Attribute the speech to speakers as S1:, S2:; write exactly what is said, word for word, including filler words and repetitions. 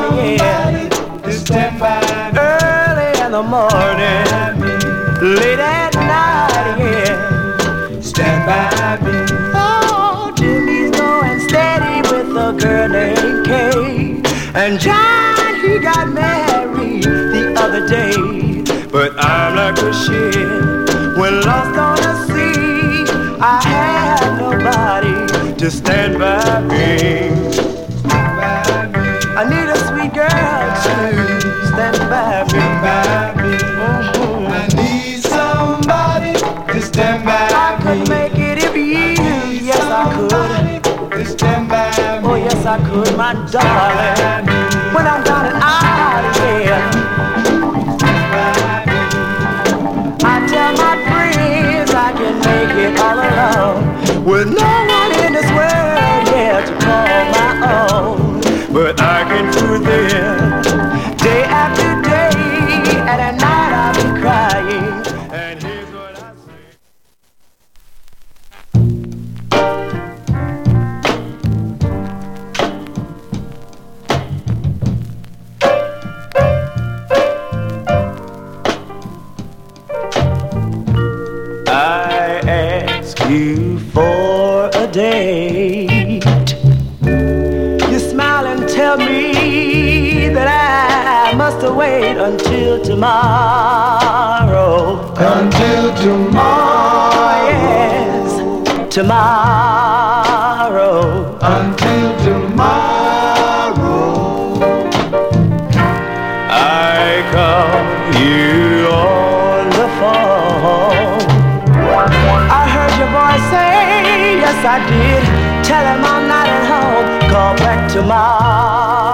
S1: yeah.
S2: To stand by me.
S1: Early in the morning, late at night, yeah.
S2: Stand by me.
S1: Oh, Jimmy's going steady with a girl named Kay. And John, he got married the other day. But I'm like a ship when lost on the sea. I had nobody to stand by me. I need a sweet girl to stand by me.
S2: Stand by me.
S1: Mm-hmm.
S2: I need somebody to stand by me.
S1: I could make it if you, yes I could.
S2: To stand by me.
S1: Oh yes I could, my darling. When I'm down and out, yeah. I tell my friends I can make it all alone with no one in this world, yeah, to call my own. But I can prove them day after day, and at night I'll be crying. And here's what I say. I ask you for a date. You smile and tell me that I must wait until tomorrow.
S2: Until tomorrow.
S1: Yes, tomorrow.
S2: Until tomorrow.
S1: I call you on the phone. I heard your voice say, yes I did. Tell him I'm not at home. Call back tomorrow.